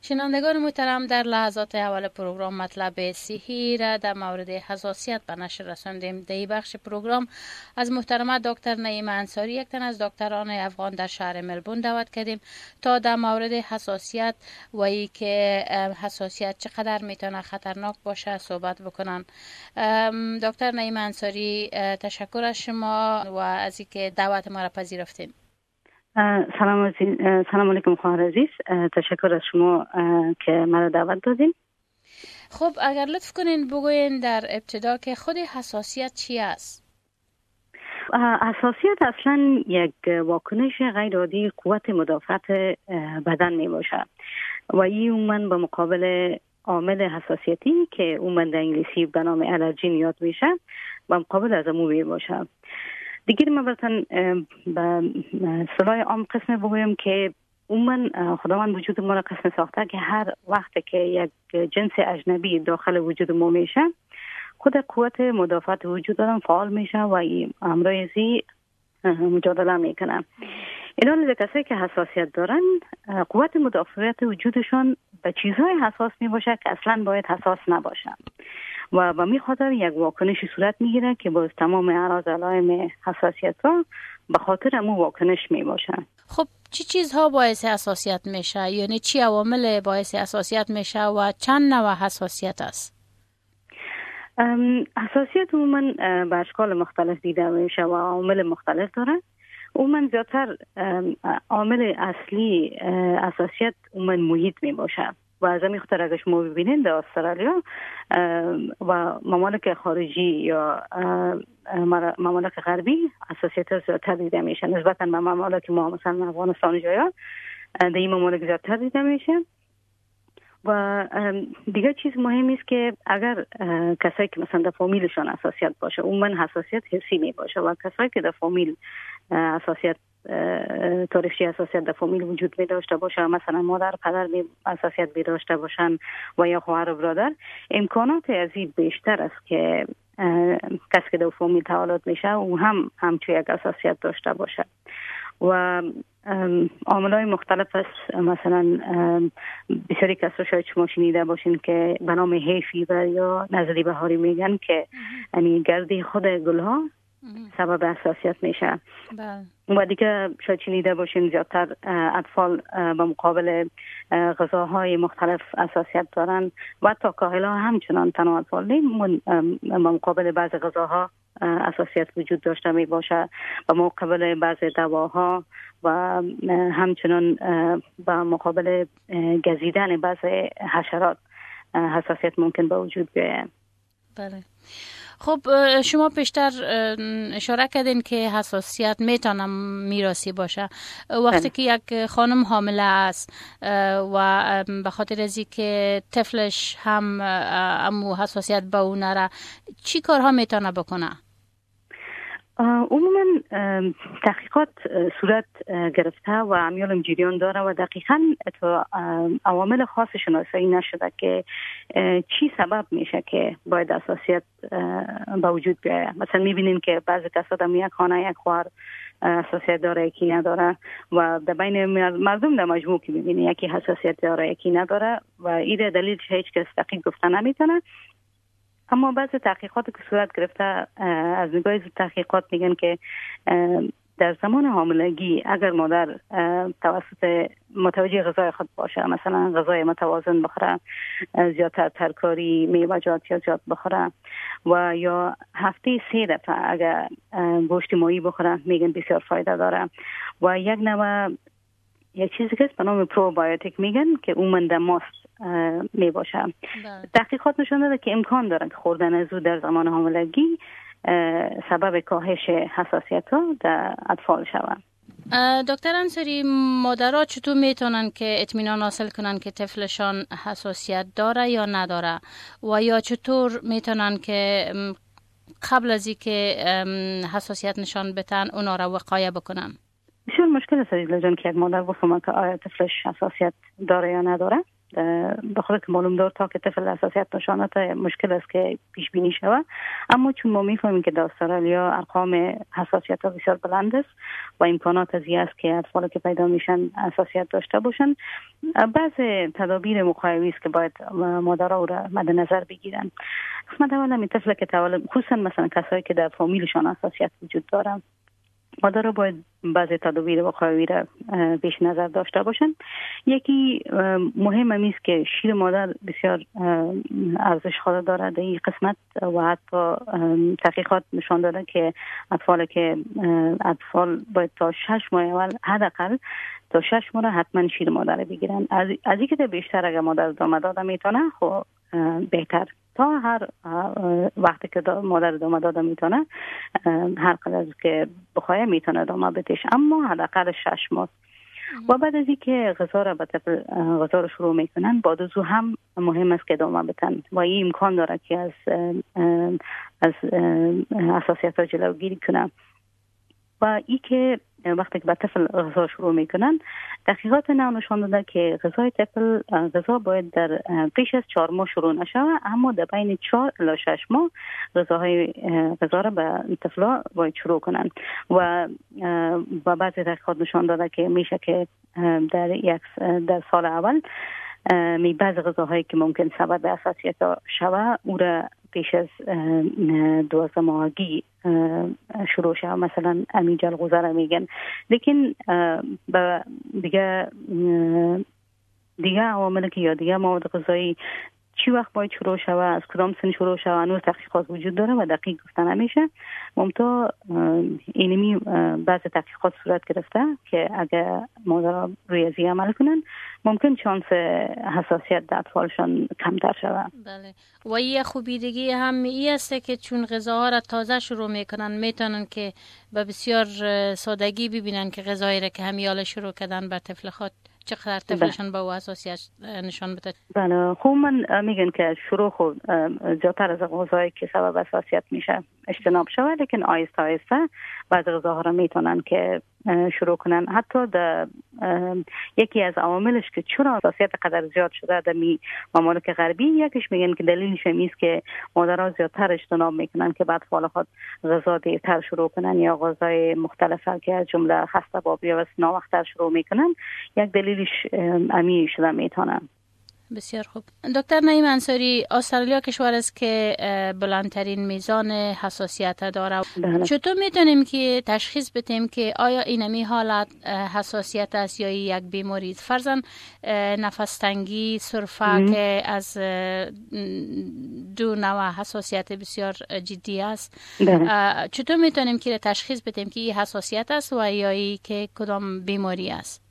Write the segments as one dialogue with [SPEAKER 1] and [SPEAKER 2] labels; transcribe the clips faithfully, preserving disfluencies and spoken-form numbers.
[SPEAKER 1] شنوندگان محترم، در لحظات اول پروگرام مطلب صحی را در مورد حساسیت به نشر رساندیم. در این بخش پروگرام از محترمه دکتر نعیم انصاری، یک تن از دکتران افغان در شهر ملبورن دعوت کردیم تا در مورد حساسیت و ای که حساسیت چقدر میتونه خطرناک باشه صحبت بکنن. دکتر نعیم انصاری، تشکر از شما و از اینکه دعوت ما را پذیرفتین.
[SPEAKER 2] سلام عزیز. سلام علیکم خواهر عزیز، تشکر از شما که مرا دعوت دادین.
[SPEAKER 1] خب اگر لطف کنین بگوین در ابتدا که خود حساسیت چی است؟
[SPEAKER 2] حساسیت اصلا یک واکنش غیر عادی قوت مدافعت بدن می باشه و این عموما به مقابل عامل حساسیتی که عموما در انگلیسی به نام الرژی یاد میشه به مقابل از امو می باشه. دیگه من براتون به صلاح عام قسم بگویم که عموما خداوند وجود ما را قسم ساخته که هر وقت که یک جنس اجنبی داخل وجود ما میشه خود قوت مدافعت وجود آدم فعال میشه و امراض مجادله میکنه. اینا از کسایی که حساسیت دارن قوت مدافعت وجودشون به چیزهای حساس میباشه که اصلا باید حساس نباشه و به می خاطر یک واکنشی صورت میگیره که باز تمام اعراض علائم حساسیت ها به خاطر امو واکنش می باشه.
[SPEAKER 1] خب چی چیزها باعث حساسیت میشه؟ یعنی چی عوامل باعث حساسیت میشه و چند نوع حساسیت است؟
[SPEAKER 2] حساسیت عموما به اشکال مختلف دیده میشه و عوامل مختلف داره. عموما زیادتر عامل اصلی حساسیت عموما محیط می باشه و از همین خاطر اگه شما ببینید در استرالیا و ممالک خارجی یا ممالک غربی حساسیت زیادتر دیده میشه نسبتا به ممالک ما مثلا افغانستان و جایا در این ممالک زیادتر دیده میشه. و دیگه چیز مهمی است که اگر کسایی که مثلا در فامیلشون حساسیت باشه عموما حساسیت حسی می باشه و کسایی که در فامیل حساسیت تاریخچه حساسیت در فامیل وجود می داشته باشه مثلا مادر پدر می حساسیت می داشته باشن و یا خواهر و برادر امکانات از این بیشتر است که کسی که در فامیل تولد میشه او هم همچون یک حساسیت داشته باشه. و عامل‌های مختلف است. مثلا بسیاری کسا شاید شما شنیده باشین که به نام هی فیبر یا نزلی بهاری میگن که یعنی گردی خود گلها سبب حساسیت میشه. و دیگه شاید شنیده باشین زیادتر اطفال به مقابل غذاهای مختلف حساسیت دارن و حتی کاهلا همچنان تنها اطفال نیم به مقابل بعض غذاها حساسیت وجود داشته می باشه به مقابل بعض دواها و همچنان به مقابل گزیدن بعض حشرات حساسیت ممکن به وجود بیاید.
[SPEAKER 1] بله. خب شما پیشتر اشاره کردین که حساسیت میتونه میراثی باشه. وقتی که یک خانم حامله است و به خاطر از اینکه طفلش هم امو حساسیت به اون نره چی کارها میتونه بکنه؟
[SPEAKER 2] عموما تحقیقات صورت گرفته و امیال جریان داره و دقیقاً عوامل خاص شناسایی نشده که چی سبب میشه که باید حساسیت به وجود بیاید. مثلا میبینین که بعضی کسا در یک خانه یک خواهر حساسیت داره یکی نداره و در بین مردم در مجموع که میبینی یکی حساسیت داره یکی نداره و این دلیلش هیچ کس دقیق گفته نمیتونه. اما بعضی تحقیقات که صورت گرفته از نگاه تحقیقات میگن که در زمان حاملگی اگر مادر توسط متوجه غذای خود باشه مثلا غذای متوازن بخوره زیادتر ترکاری میوه‌جات یا زیاد بخوره و یا هفته سه دفعه اگر گوشت ماهی بخوره میگن بسیار فایده داره و یک نوع یک چیزی که به نام پروبیوتیک میگن که عموما در ماست می باشه. تحقیقات نشون داده که امکان داره که خوردن از او در زمان حاملگی سبب کاهش حساسیت ها در اطفال شود.
[SPEAKER 1] دکتر انصاری، مادرها چطور میتونن که اطمینان حاصل کنن که طفلشان حساسیت داره یا نداره و یا چطور میتونن که قبل از اینکه حساسیت نشان بدن اونا را وقایه بکنن؟
[SPEAKER 2] بسیار مشکل است عزیز جان که یک مادر بفهمه که آیا طفلش حساسیت داره یا نداره. به خود که معلوم دار تا که طفل حساسیت نشانات مشکل است که پیش بینی شود. اما چون ما میفهمیم که در استرالیا ارقام حساسیت ها بسیار بلند است و امکانات از است که اطفال که پیدا میشن حساسیت داشته باشن، بعض تدابیر مقایوی است که باید مادرها را مد نظر بگیرن. قسمت اول همین طفل که تولد، خصوصا مثلا کسایی که در فامیلشان حساسیت وجود دارن، مادر باید بعضی تدابیر وقایوی را پیش نظر داشته باشند. یکی مهم است که شیر مادر بسیار ارزش خود دارد در این قسمت و حتی تحقیقات نشان داده که اطفال که اطفال باید تا شش ماه اول حداقل تا شش ماه حتما شیر مادر بگیرن. از از اینکه بیشتر اگر مادر ادامه داده میتونه خب بهتر. تا هر وقتی که مادر ادامه داده میتونه، هر قدر که بخواه میتونه ادامه بدهش، اما حداقل شش ماه. و بعد از اینکه غذا را به طفل غذا را شروع میکنن، با دوزو هم مهم است که ادامه بدن و این امکان داره که از از حساسیت ها جلوگیری کنه. و ای که وقتی که به طفل غذا شروع میکنن، تحقیقات نو نشان داده که غذای طفل غذا باید در پیش از چهار ماه شروع نشود، اما در بین چهار الی شش ماه غذاهای غذا را به طفلا باید شروع کنن. و و بعضی تحقیقات نشان داده که میشه که در یک در سال اول می بعض غذاهایی که ممکن سبب حساسیت شود او را پیش از دوازده ماهگی شروع شد، مثلا امی جلغوزه را میگن. لیکن دیگه دیگه عوامل که یا دیگه مواد غذایی چی وقت باید شروع شوه، از کدام سن شروع شوه، هنوز تحقیقات وجود داره و دقیق گفته نمیشه. ممتا اینمی بعض تحقیقات صورت گرفته که اگر مادر روی ازی عمل کنن، ممکن شانس حساسیت در اطفالشان کمتر شوه.
[SPEAKER 1] بله. و یه خوبی دیگه هم ای است که چون غذاها را تازه شروع میکنن، میتونن که به بسیار سادگی ببینن که غذایی را که همیال شروع کردن بر طفل خود چقدر طفلشان با حساسیت نشان بده.
[SPEAKER 2] بله، خوب من میگن که شروع خود زیادتر از غذایی که سبب حساسیت میشه اجتناب شود، لیکن آیسته آیسته بعض غذاها را میتونن که شروع کنن. حتی در یکی از عواملش که چرا حساسیت قدر زیاد شده در می ممالک غربی، یکیش میگن که دلیلش میست که مادرها زیادتر اجتناب میکنن که بعد اطفال خود غذا دیرتر شروع کنن یا غذای مختلفه که از جمله خسته بابی و ناوقتر شروع میکنن. یک دلیلش امی شده میتونه.
[SPEAKER 1] بسیار خوب. دکتر نعیم انصاری، استرالیا کشور است که بلندترین میزان حساسیت داره. بله. چطور میتونیم که تشخیص بدیم که آیا اینمی حالت حساسیت است یا یک بیماری؟ فرضاً نفس تنگی، سرفه که از دو نوع حساسیت بسیار جدی است. بله. چطور میتونیم که تشخیص بدیم که این حساسیت است و یا ای که کدام بیماری است؟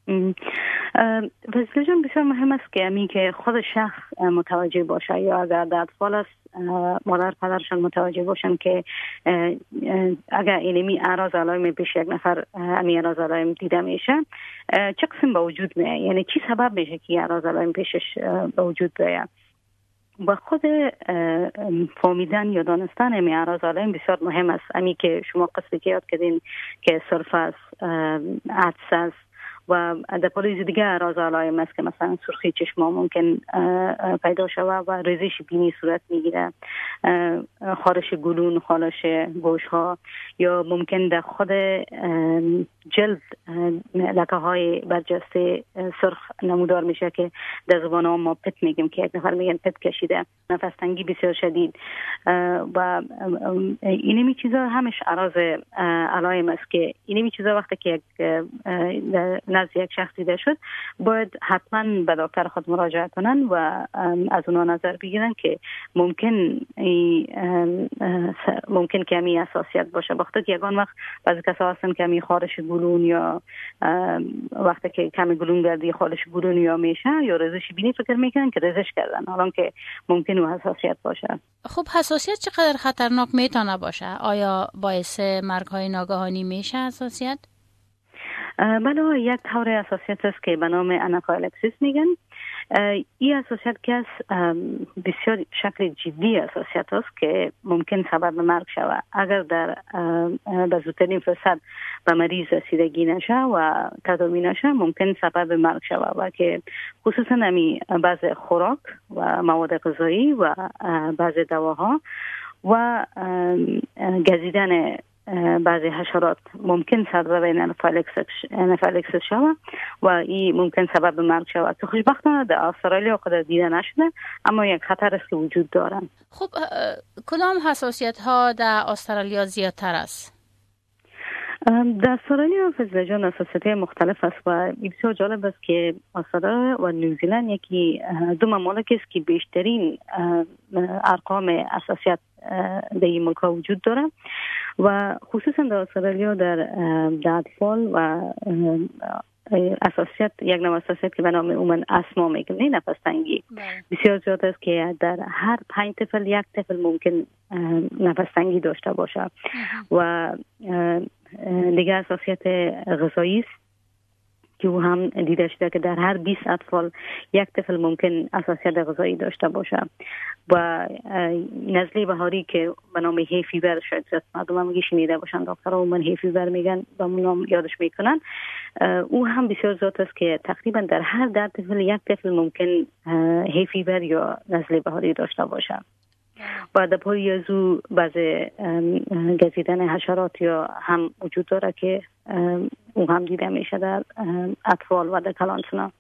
[SPEAKER 2] وزیر جان بسیار مهم است که امی که خود شخص متوجه باشه یا اگر در اطفال است مادر پدرشان متوجه باشن که اگر اینمی اعراض علائم پیش یک نفر امی اعراض علائم دیده میشه چه قسم به وجود میاد، یعنی چی سبب میشه که اعراض علائم پیشش به وجود بیاد. با خود فهمیدن یا دانستن امی اعراض علائم بسیار مهم است. امی که شما قصدی که یاد کردین که سرفه است، عطس است و در پالیز دیگه اعراض علائم است که مثلا سرخی چشم ممکن پیدا شود و ریزش بینی صورت میگیره، خارش گلون، خارش گوش ها، یا ممکن در خود جلد لکه های برجسته سرخ نمودار میشه که در زبان هم ما پت میگیم که یک نفر میگن پت کشیده، نفس تنگی بسیار شدید و اینمی چیزا همش اعراض علائم است که اینمی چیزا وقتی که یک نزد یک شخص دیده شد باید حتما به دکتر خود مراجعه کنن و از اونا نظر بگیرن که ممکن ممکن کمی حساسیت باشه. وقتی که یگان وقت بعضی کسا هستن کمی خارش گلون یا وقتی که کمی گلون گردی خارش گلون یا میشه یا ریزش بینی فکر میکنن که ریزش کردن، حالا که ممکن و حساسیت باشه.
[SPEAKER 1] خب حساسیت چقدر خطرناک میتونه باشه؟ آیا باعث مرگ های ناگهانی میشه حساسیت؟
[SPEAKER 2] بله، یک طور حساسیت است که به نام انافیلاکسیس میگن. این حساسیت که از بسیار شکل جدی حساسیت است که ممکن سبب مرگ شود اگر در به زودترین فرصت به مریض رسیدگی نشه و تداوی نشه ممکن سبب مرگ شود و که خصوصا نمی بعض خوراک و مواد غذایی و بعض دواها و گزیدن بعضی حشرات ممکن سبب انافیلاکسیس شود و این ممکن سبب مرگ شود که خوشبختانه در استرالیا خود دیده نشده اما یک خطر است که وجود دارند.
[SPEAKER 1] خب کدام حساسیت ها در استرالیا زیادتر است؟
[SPEAKER 2] در استرالیا فضل جان حساسیت مختلف است و بسیار جالب است که استرالیا و نیوزیلند یکی دو ممالک است که بیشترین ارقام حساسیت در این ملک وجود داره و خصوصا در استرالیا در در اطفال و حساسیت یک نوع حساسیت که به نام عموما اسما میگن نه نفس تنگی بسیار زیاد است که در هر پنج طفل یک طفل ممکن نفس تنگی داشته باشه و دیگه حساسیت غذایی است که او هم دیده شده که در هر بیست اطفال یک طفل ممکن حساسیت غذایی داشته باشه و نزله بهاری که به نام هی فیور شاید مردم هم شنیده باشن دکترها من هی فیور میگن با نام یادش میکنن او هم بسیار زیاد است که تقریبا در هر ده طفل یک طفل ممکن هی فیور یا نزله بهاری داشته باشه و در پای از او بعض گزیدن حشرات یا هم وجود داره که او هم دیده میشه در اطفال و در کلانسنا.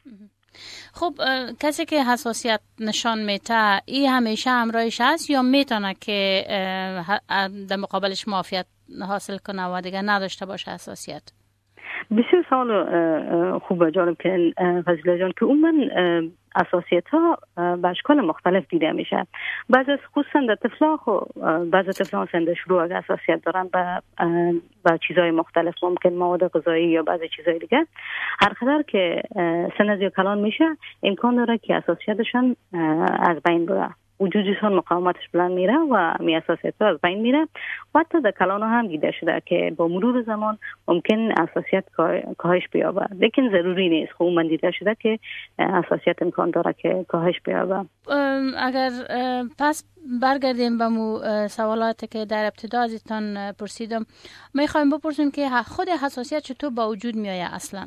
[SPEAKER 1] خب کسی که حساسیت نشان میده این همیشه همراهش هست یا میتونه که در مقابلش معافیت حاصل کنه و دیگه نداشته باشه حساسیت؟
[SPEAKER 2] بسیار سوال خوب و جالب که فضیله جان که اون حساسیت ها به اشکال مختلف دیده میشه. بعضی از خصوصا در طفلا خو بعضی طفلا سند شروع اگه حساسیت دارن به به چیزهای مختلف ممکن مواد غذایی یا بعضی چیزهای دیگه هر قدر که سن از کلان میشه امکان داره که حساسیتشون از بین بره وجودشون مقاومتش بلند میره و می حساسیت ها از بین میره و حتی در کلان هم دیده شده که با مرور زمان ممکن حساسیت کاهش بیابه لیکن ضروری نیست. خب من دیده شده که حساسیت امکان داره که کاهش بیابه.
[SPEAKER 1] اگر پس برگردیم به مو سوالاتی که در ابتدا ازتان پرسیدم میخوایم بپرسیم که خود حساسیت چطور با وجود میآید اصلا؟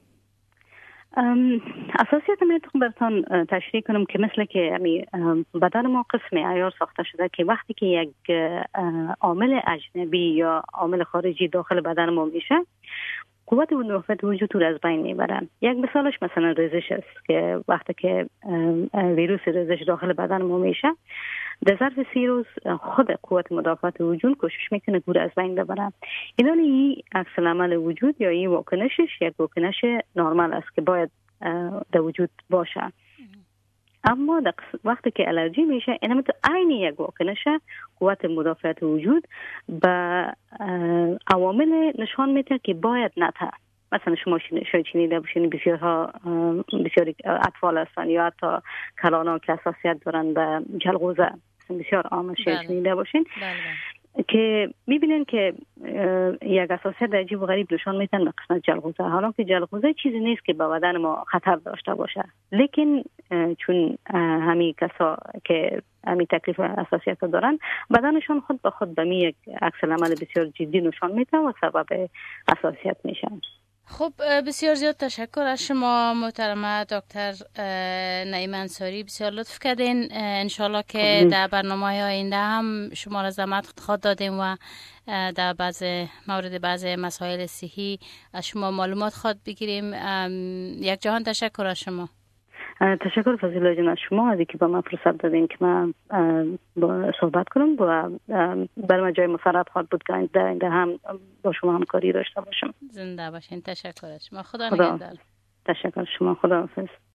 [SPEAKER 2] حساسیت میتونم براتون تشریح کنم که مثل که بدن ما قسم عیار ساخته شده که وقتی که یک عامل اجنبی یا عامل خارجی داخل بدن ما میشه قوت مدافعت وجود رو از بین میبره. یک مثالش مثلا ریزش است که وقتی که ویروس ریزش داخل بدن ما میشه در ظرف سی روز خود قوت مدافعت وجود کوشش میکنه گور از بین ببره. اینا این عکس العمل وجود یا این واکنشش یک واکنش نرمال است که باید در وجود باشه. اما وقتی که الرژی میشه اینا مثل عین یک واکنش قوت مدافعت وجود به عوامل نشان میده که باید نته. مثلا شما شاید شنیده باشین بسیارها بسیاری اطفال هستن یا حتی کلانا که حساسیت دارن به جلغوزه بسیار عام شاید شنیده باشین که میبینن که یک حساسیت عجیب و غریب نشان میدن به قسمت جلغوزه. حالا که جلغوزه چیزی نیست که به بدن ما خطر داشته باشه لیکن چون همین کسا که همین تکلیف حساسیت دارن بدنشان خود به خود به می یک عکس العمل بسیار جدی نشان میده و سبب حساسیت میشن.
[SPEAKER 1] خب بسیار زیاد تشکر از شما محترمه دکتر نعیم انصاری، بسیار لطف کردین. انشالله که در برنامه های آینده هم شما را زحمت خود دادیم و در بعض مورد بعض مسائل صحی از شما معلومات خود بگیریم. یک جهان تشکر از شما.
[SPEAKER 2] تشکر فضیله جان از شما از اینکه با من فرصت دادین که من صحبت کنم و برای من جای مسرت خواهد بود که در اینده هم با شما همکاری داشته باشم.
[SPEAKER 1] زنده باشین. تشکر از شما. خدا نگهدار.
[SPEAKER 2] تشکر شما. خدا حافظ.